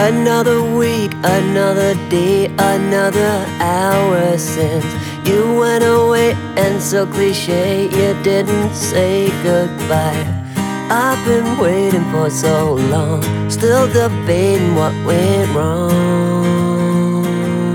Another week, another day, another hour since you went away, and so cliche you didn't say goodbye. I've been waiting for so long, still debating what went wrong.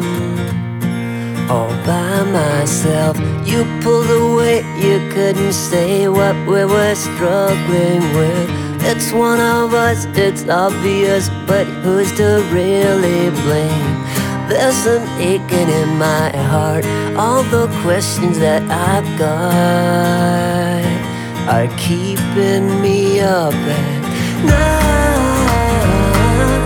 All by myself, you pulled away, you couldn't say what we were struggling with. It's one of us, it's obvious, but who's to really blame? There's an aching in my heart, all the questions that I've got are keeping me up at night.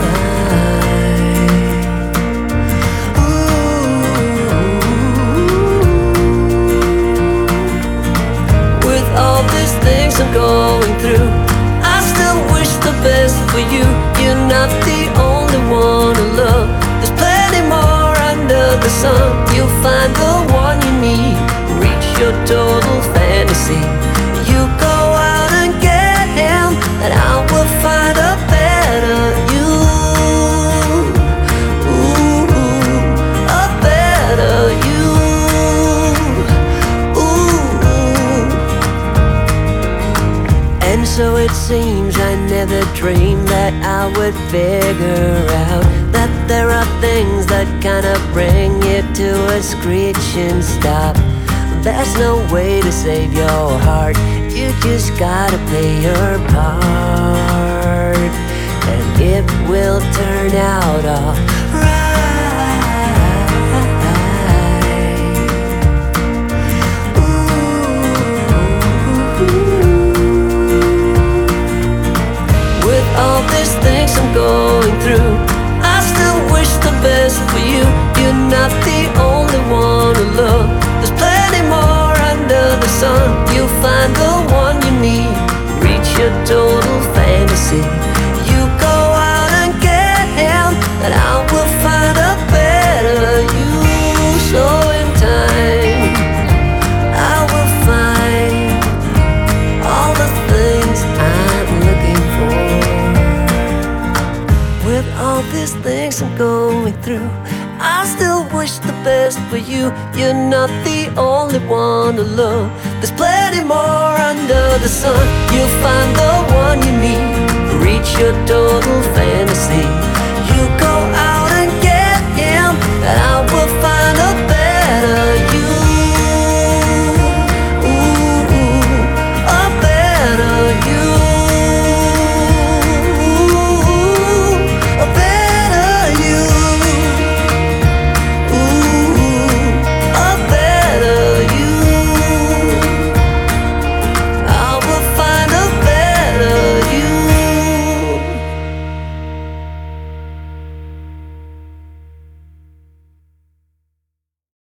Ooh. With all these things I'm going through, I still wish the best for you. You're not the only one to love. There's plenty more under the sun. You'll find the one you need, reach your total fantasy. You go out and get him, and I will find a better you. Ooh, a better you. Ooh. And so it seems I never dreamed that I would figure out that there are things that kinda bring you to a screeching stop. There's no way to save your heart, you just gotta play your part, and it will turn out all right. Ooh. With all these things I'm going through, I still wish the best for you. You're not the only one to love. There's plenty more under the sun. You'll find the one you need, reach your total fantasy. You go out and get him, and I will find a better you. So in time, I will find all the things I'm looking for. With all these things I'm going through, I still wish the best for you. You're not the only one to love. There's plenty more under the sun. You'll find the one you need, reach your total fantasy. You go out and get him, and I will find